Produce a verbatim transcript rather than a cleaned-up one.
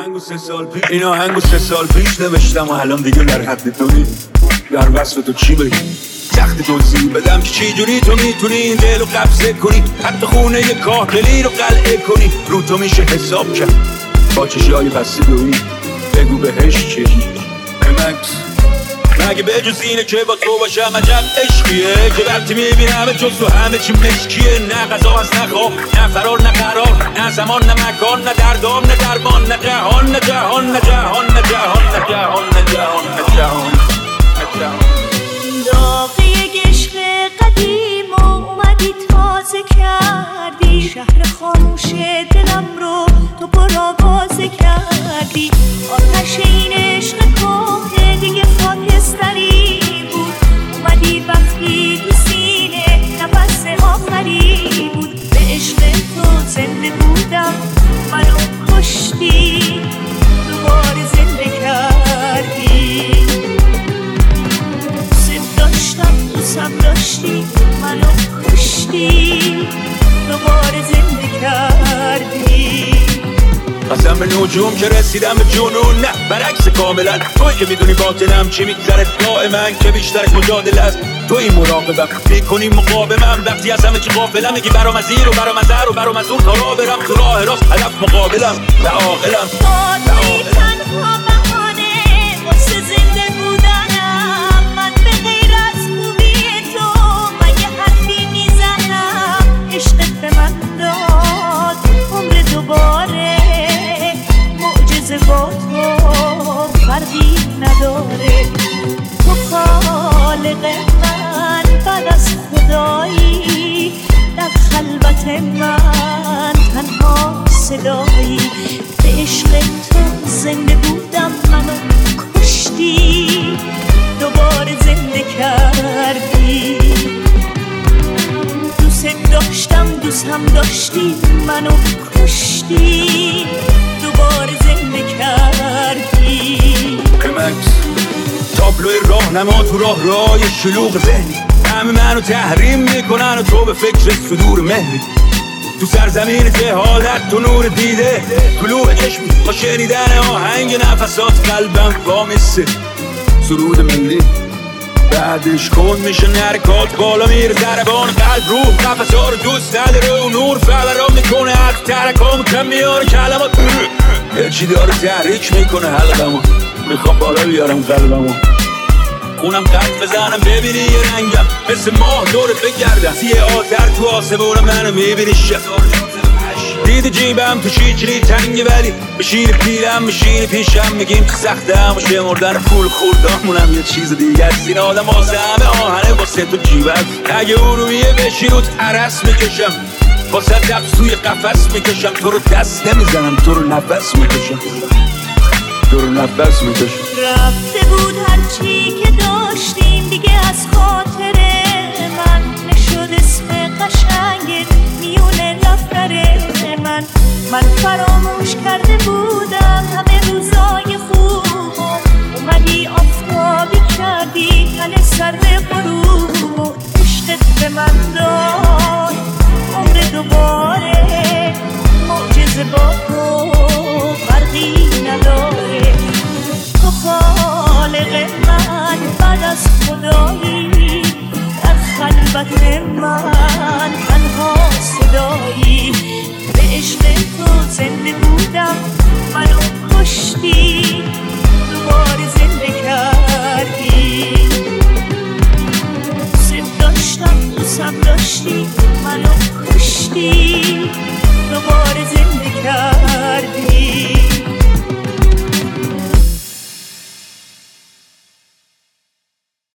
آهنگو سه سال پیش این آهنگو سه سال پیش نوشتم و الان دیگه در حد تو نی. در وصف تو چی بگیم؟ سخت توضیح بدم که چی جوری تو میتونی این دل رو قبضه کنی، حتی خونه ی کاهلی رو قلعه کنی. رو تو میشه حساب کرد با چشای بسته دوی. بگو بهش چی؟ مکس مگه به جز اینه که با تو باشم عجب عشقیه که وقتی میبینم جز تو همه چی مشکیه. نه غذا هست نه خواب نه فرار نه قرار، نه زمان نه مکان نه دردام نه درمان، نه جهان نه جهان نه جهان نه جهان نه جهان نه جهان نه جهان نه جهان. داغی عشق قدیم و اومدی تازه کردی، شهر خاموش دلم رو تو پرآوازه کردی. آتش این عشق کهنه دیگه خاکستری بود، اومدی وقتی تو سینه نفس آخری بود. به عشق تو زنده بودم منو کشتی، دوباره زنده کردی. دوستم داشتی منو کشتی، دوباره زنده کردی. قسم به نجوم که رسیدم به جنون، نه برعکس کاملا. توی که میدونی باطنم چی میگذره، داء من که بیشترش مجادله است. توی مراقبم میکنی مقاومم، وقتی از همه چی غافلم میگی برام از این و برام از هر و برام از اون. تا راه برم تو راه راست هدف مقابلم و عاقلم. توی تنها بهانه واسه زنده بودنم، من به غیر از خوبی تو من یه حرفی میزنم. عشقت به من داد عمر دوباره، معجزه با تو فرقی نداره. تو خالق من بعد از خدایی، در خلوت من تنها صدایی. به عشق تو زنده بودم منو کشتی، دوباره زنده کردی. دوست داشتم دوستم داشتی منو کشتی، دوباره زنده کردی. مکس تابلوی راهنما تو راه رای شلوغ ذهنی، همه منو تحریم میکنن و تو به فکر صدور مهری. تو سرزمین جهالت تو نور دیده، طلوع چشمی با شنیدن آهنگ نفسات قلبم وامیسته. سرود ملی بعدش کن میشه نرکات، بالا میره ضربان قلب روح قفصا رو دوست نداره و نور فورا میکنه از ترکام کم میاره کلمات. چی داره تحریک میکنه حلقمو، میخوام بالا بیارم قلبمو. خونم قد بزنم ببینی یه رنگم مثل ماه دورت بگردم. یه آتر تو آسمونم منو میبینی شب دیدی جیبم تو شیچری تنگه، ولی بشین پیرم بشین پیشم میگیم که سخته هم و شمردن پول خوردامونم یه چیز دیگه است. این آدم واسه همه آهنه واسه تو جیبت. اگه ارومیه بشین و عرس میکشم، واسه دفت توی قفس میکشم. تو رو دست نمیزنم تو رو نفس میکشم، تو رو نفس میکشم. رفته بود هرچی که داشتیم دیگه از خاطره من، نشد اسم قشنگت میونه دفتر من. من فراموش کرده بودم همه روزای خوب، اومدی آفتابی کردی تن سر غروب. عشقت به من داد عمر دوباره، معجزه با تو فرقی نداره. تو خالق من بعد از خدایی، در خلوت من تنها صدایی. به عشق تو زنده بودم منو کشتی، دوباره زنده کردی. دوست داشتم دوستم داشتی منو کشتی، دوباره زنده کردی.